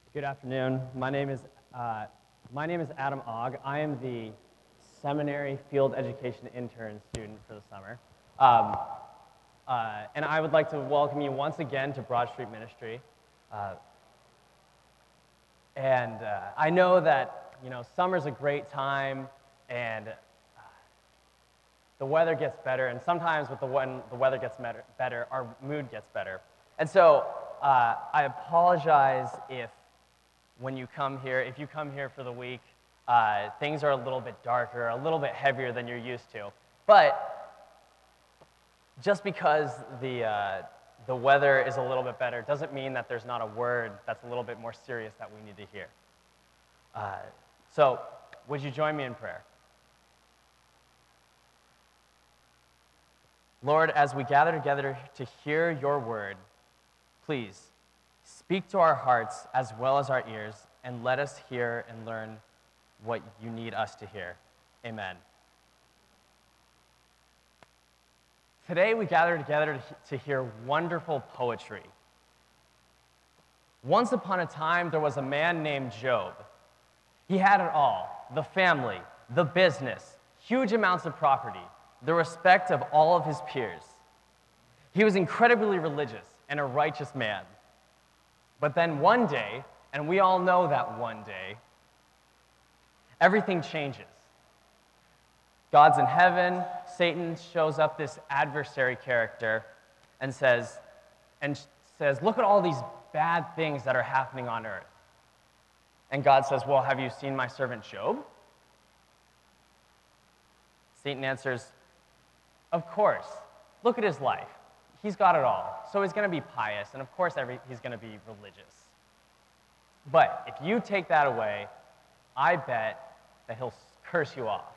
Good afternoon. My name is Adam Ogg. I am the seminary field education intern student for the summer. And I would like to welcome you once again to Broad Street Ministry. I know that summer's a great time, and the weather gets better. And sometimes when the weather gets better, our mood gets better. And so I apologize if you come here for the week, things are a little bit darker, a little bit heavier than you're used to. But just because the weather is a little bit better doesn't mean that there's not a word that's a little bit more serious that we need to hear. So would you join me in prayer? Lord, as we gather together to hear your word, please speak to our hearts as well as our ears, and let us hear and learn what you need us to hear. Amen. Today we gather together to hear wonderful poetry. Once upon a time, there was a man named Job. He had it all: the family, the business, huge amounts of property, the respect of all of his peers. He was incredibly religious and a righteous man. But then one day, and we all know that one day, everything changes. God's in heaven, Satan shows up, this adversary character, and says, look at all these bad things that are happening on earth. And God says, well, have you seen my servant Job? Satan answers, of course. Look at his life. He's got it all. So he's going to be pious, and of course he's going to be religious. But if you take that away, I bet that he'll curse you off.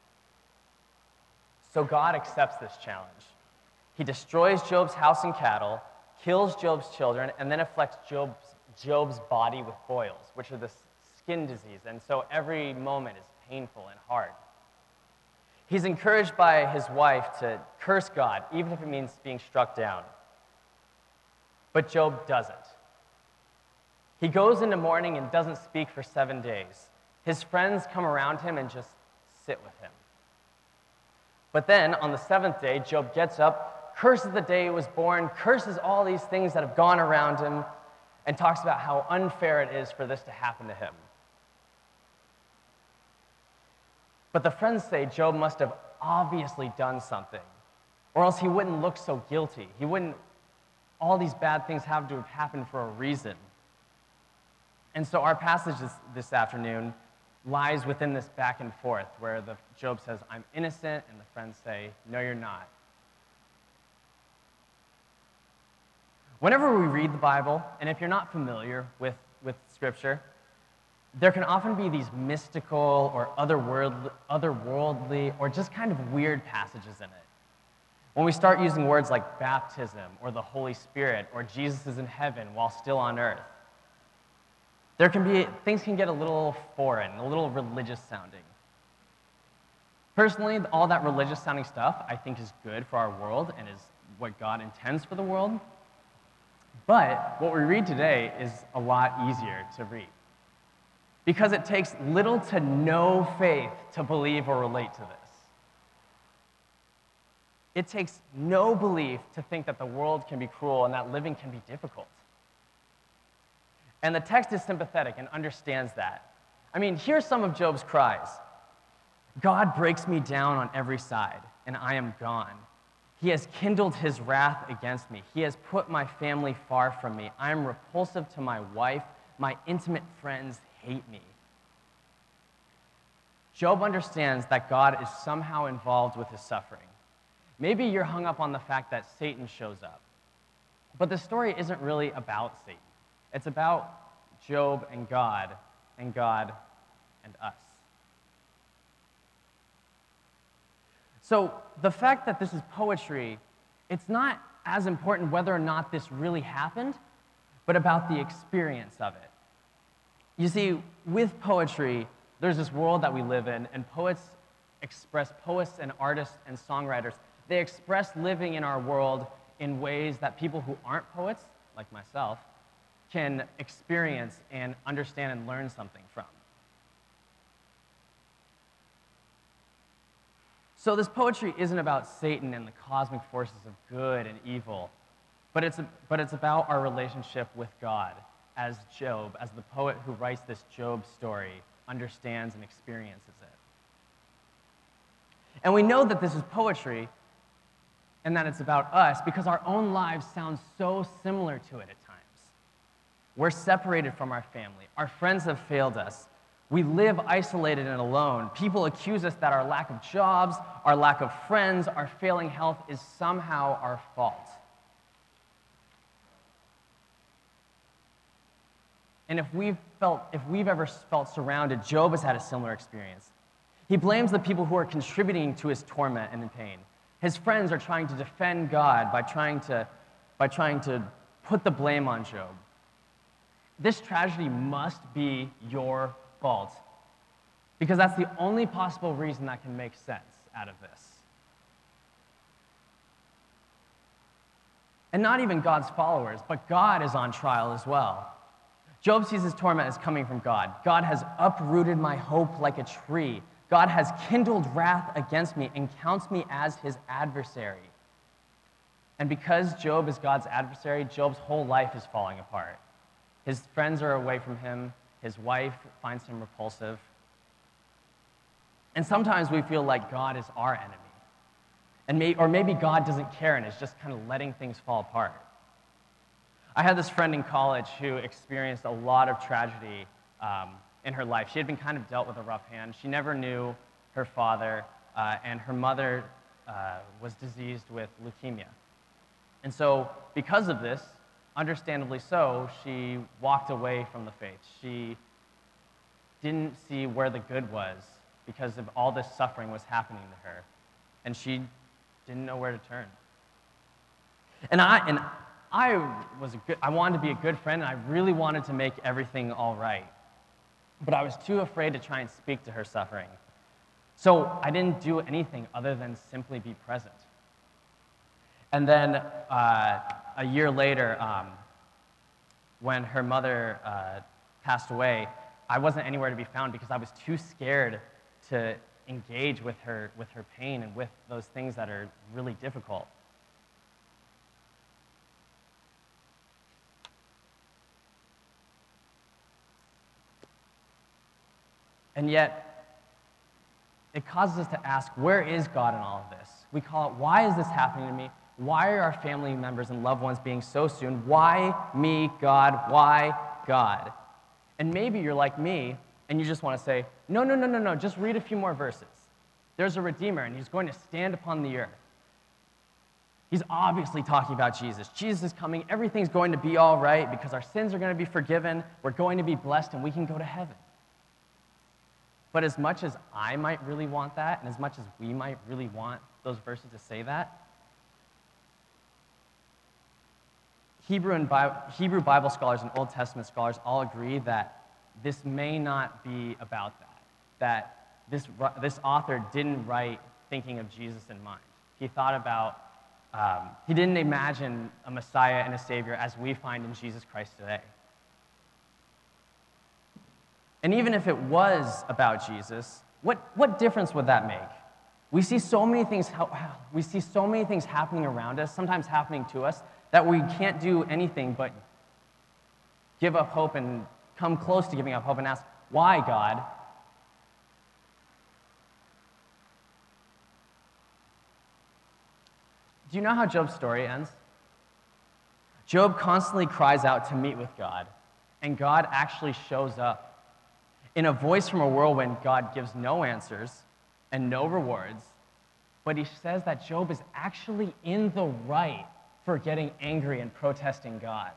So God accepts this challenge. He destroys Job's house and cattle, kills Job's children, and then afflicts Job's body with boils, which are the skin disease, and so every moment is painful and hard. He's encouraged by his wife to curse God, even if it means being struck down. But Job doesn't. He goes into mourning and doesn't speak for 7 days. His friends come around him and just sit with him. But then, on the 7th day, Job gets up, curses the day he was born, curses all these things that have gone around him, and talks about how unfair it is for this to happen to him. But the friends say Job must have obviously done something, or else he wouldn't look so guilty. All these bad things have to have happened for a reason. And so our passage this afternoon lies within this back and forth, where Job says, I'm innocent, and the friends say, no, you're not. Whenever we read the Bible, and if you're not familiar with Scripture, there can often be these mystical or otherworldly or just kind of weird passages in it. When we start using words like baptism or the Holy Spirit or Jesus is in heaven while still on earth, things can get a little foreign, a little religious sounding. Personally, all that religious sounding stuff I think is good for our world and is what God intends for the world. But what we read today is a lot easier to read, because it takes little to no faith to believe or relate to this. It takes no belief to think that the world can be cruel and that living can be difficult. And the text is sympathetic and understands that. I mean, here's some of Job's cries. God breaks me down on every side, and I am gone. He has kindled his wrath against me. He has put my family far from me. I am repulsive to my wife. My intimate friends hate me. Job understands that God is somehow involved with his suffering. Maybe you're hung up on the fact that Satan shows up. But the story isn't really about Satan. It's about Job and God and us. So the fact that this is poetry, it's not as important whether or not this really happened, but about the experience of it. You see, with poetry, there's this world that we live in, and poets and artists and songwriters, they express living in our world in ways that people who aren't poets, like myself, can experience and understand and learn something from. So this poetry isn't about Satan and the cosmic forces of good and evil, but it's about our relationship with God as Job, as the poet who writes this Job story understands and experiences it. And we know that this is poetry and that it's about us because our own lives sound so similar to it at times. We're separated from our family. Our friends have failed us. We live isolated and alone. People accuse us that our lack of jobs, our lack of friends, our failing health is somehow our fault. And if we've ever felt surrounded, Job has had a similar experience. He blames the people who are contributing to his torment and pain. His friends are trying to defend God by trying to put the blame on Job. This tragedy must be your fault, because that's the only possible reason that can make sense out of this. And not even God's followers, but God is on trial as well. Job sees his torment as coming from God. God has uprooted my hope like a tree. God has kindled wrath against me and counts me as his adversary. And because Job is God's adversary, Job's whole life is falling apart. His friends are away from him. His wife finds him repulsive. And sometimes we feel like God is our enemy. Or maybe God doesn't care and is just kind of letting things fall apart. I had this friend in college who experienced a lot of tragedy in her life. She had been kind of dealt with a rough hand. She never knew her father, and her mother was diseased with leukemia. And so because of this, understandably so, she walked away from the faith. She didn't see where the good was because of all this suffering was happening to her. And she didn't know where to turn. And I wanted to be a good friend, and I really wanted to make everything all right. But I was too afraid to try and speak to her suffering. So I didn't do anything other than simply be present. And then a year later, when her mother passed away, I wasn't anywhere to be found because I was too scared to engage with her pain and with those things that are really difficult. And yet, it causes us to ask, where is God in all of this? We call it, why is this happening to me? Why are our family members and loved ones being so soon? Why me, God? Why God? And maybe you're like me, and you just want to say, no, just read a few more verses. There's a Redeemer, and he's going to stand upon the earth. He's obviously talking about Jesus. Jesus is coming. Everything's going to be all right because our sins are going to be forgiven. We're going to be blessed, and we can go to heaven. But as much as I might really want that, and as much as we might really want those verses to say that, Hebrew Bible scholars and Old Testament scholars all agree that this may not be about that this author didn't write thinking of Jesus in mind. He thought about, he didn't imagine a Messiah and a Savior as we find in Jesus Christ today. And even if it was about Jesus, what difference would that make? We see so many things happening around us, sometimes happening to us, that we can't do anything but give up hope and come close to giving up hope and ask, why, God? Do you know how Job's story ends? Job constantly cries out to meet with God, and God actually shows up. In a voice from a whirlwind, God gives no answers and no rewards, but he says that Job is actually in the right for getting angry and protesting God.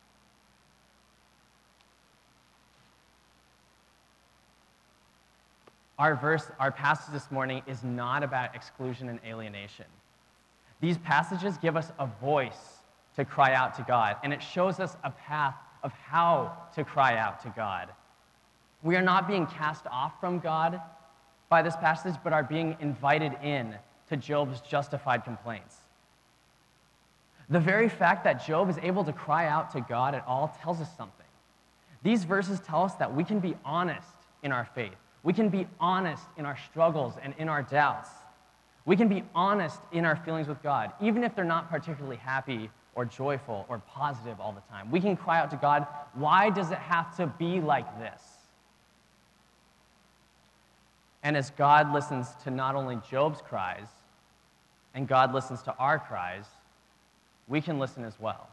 Our passage this morning is not about exclusion and alienation. These passages give us a voice to cry out to God, and it shows us a path of how to cry out to God. We are not being cast off from God by this passage, but are being invited in to Job's justified complaints. The very fact that Job is able to cry out to God at all tells us something. These verses tell us that we can be honest in our faith. We can be honest in our struggles and in our doubts. We can be honest in our feelings with God, even if they're not particularly happy or joyful or positive all the time. We can cry out to God, why does it have to be like this? And as God listens to not only Job's cries, and God listens to our cries, we can listen as well.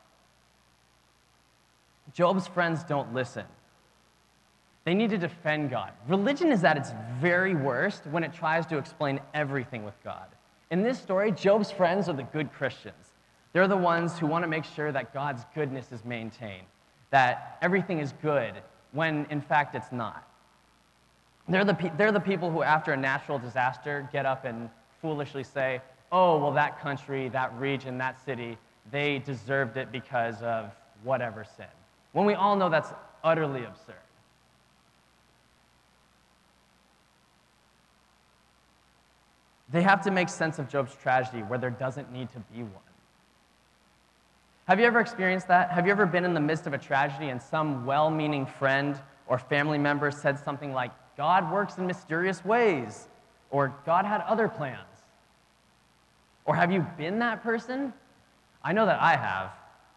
Job's friends don't listen. They need to defend God. Religion is at its very worst when it tries to explain everything with God. In this story, Job's friends are the good Christians. They're the ones who want to make sure that God's goodness is maintained, that everything is good when, in fact, it's not. They're the people who, after a natural disaster, get up and foolishly say, oh, well, that country, that region, that city, they deserved it because of whatever sin. When we all know that's utterly absurd. They have to make sense of Job's tragedy where there doesn't need to be one. Have you ever experienced that? Have you ever been in the midst of a tragedy and some well-meaning friend or family member said something like, God works in mysterious ways, or God had other plans? Or have you been that person? I know that I have.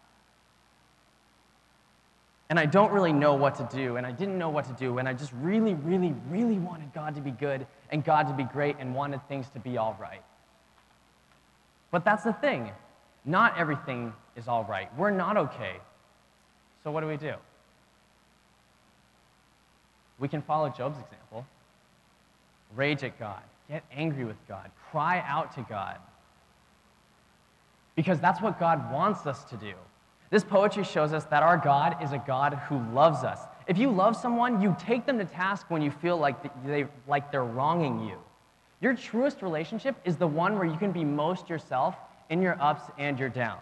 And I don't really know what to do, and I didn't know what to do, and I just really, really, really wanted God to be good and God to be great and wanted things to be all right. But that's the thing. Not everything is all right. We're not okay. So what do? We can follow Job's example. Rage at God. Get angry with God. Cry out to God. Because that's what God wants us to do. This poetry shows us that our God is a God who loves us. If you love someone, you take them to task when you feel like they're wronging you. Your truest relationship is the one where you can be most yourself in your ups and your downs.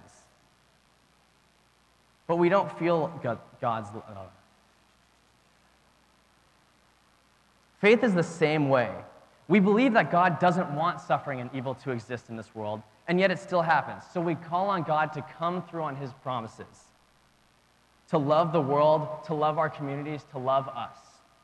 But we don't feel God's love. Faith is the same way. We believe that God doesn't want suffering and evil to exist in this world, and yet it still happens. So we call on God to come through on his promises, to love the world, to love our communities, to love us.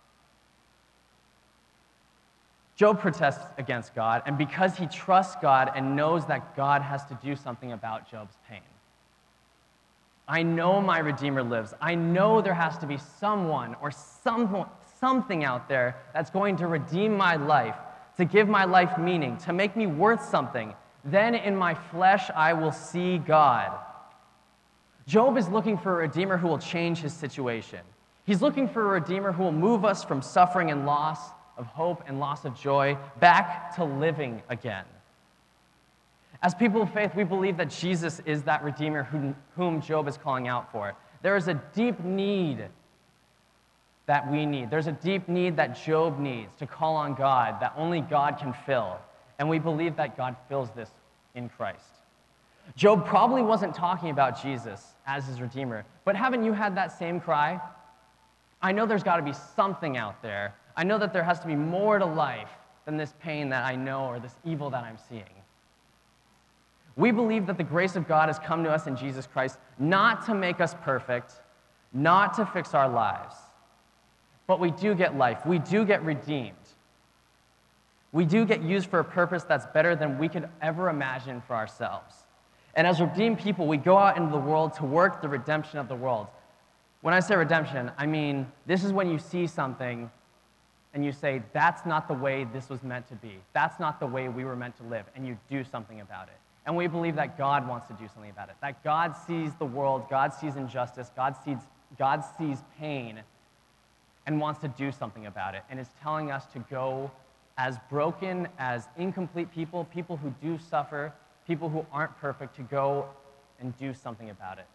Job protests against God, and because he trusts God and knows that God has to do something about Job's pain. I know my Redeemer lives. I know there has to be someone or something out there that's going to redeem my life, to give my life meaning, to make me worth something. Then in my flesh I will see God. Job is looking for a Redeemer who will change his situation. He's looking for a Redeemer who will move us from suffering and loss of hope and loss of joy back to living again. As people of faith, we believe that Jesus is that Redeemer whom Job is calling out for. There is a deep need that we need. There's a deep need that Job needs to call on God that only God can fill. And we believe that God fills this in Christ. Job probably wasn't talking about Jesus as his Redeemer, but haven't you had that same cry? I know there's got to be something out there. I know that there has to be more to life than this pain that I know or this evil that I'm seeing. We believe that the grace of God has come to us in Jesus Christ not to make us perfect, not to fix our lives, but we do get life. We do get redeemed. We do get used for a purpose that's better than we could ever imagine for ourselves. And as redeemed people, we go out into the world to work the redemption of the world. When I say redemption, I mean this is when you see something and you say, that's not the way this was meant to be. That's not the way we were meant to live, and you do something about it. And we believe that God wants to do something about it, that God sees the world, God sees injustice, God sees pain, and wants to do something about it, and is telling us to go as broken, as incomplete people, people who do suffer, people who aren't perfect, to go and do something about it.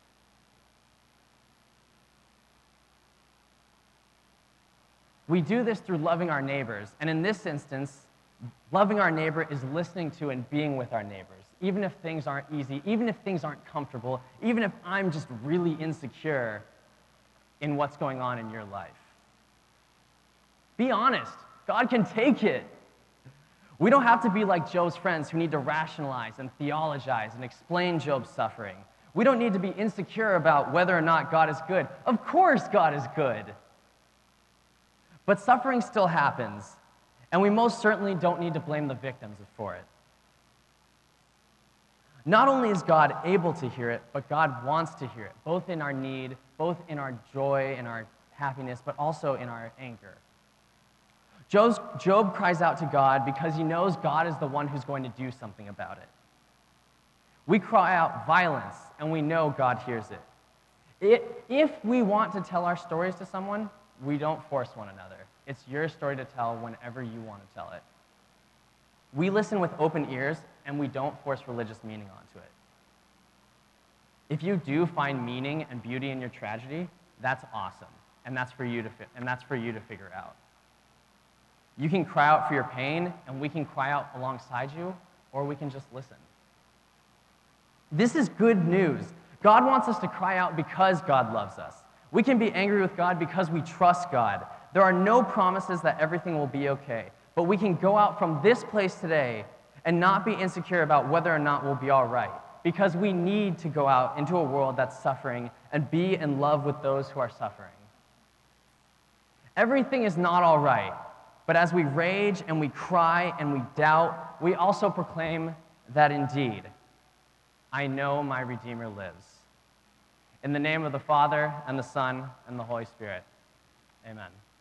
We do this through loving our neighbors, and in this instance, loving our neighbor is listening to and being with our neighbors, even if things aren't easy, even if things aren't comfortable, even if I'm just really insecure in what's going on in your life. Be honest. God can take it. We don't have to be like Job's friends who need to rationalize and theologize and explain Job's suffering. We don't need to be insecure about whether or not God is good. Of course, God is good. But suffering still happens, and we most certainly don't need to blame the victims for it. Not only is God able to hear it, but God wants to hear it, both in our need, both in our joy and our happiness, but also in our anger. Job cries out to God because he knows God is the one who's going to do something about it. We cry out violence, and we know God hears it. If we want to tell our stories to someone, we don't force one another. It's your story to tell whenever you want to tell it. We listen with open ears, and we don't force religious meaning onto it. If you do find meaning and beauty in your tragedy, that's awesome, and that's for you to figure out. You can cry out for your pain, and we can cry out alongside you, or we can just listen. This is good news. God wants us to cry out because God loves us. We can be angry with God because we trust God. There are no promises that everything will be okay, but we can go out from this place today and not be insecure about whether or not we'll be all right, because we need to go out into a world that's suffering and be in love with those who are suffering. Everything is not all right, but as we rage and we cry and we doubt, we also proclaim that indeed, I know my Redeemer lives. In the name of the Father, and the Son, and the Holy Spirit, amen.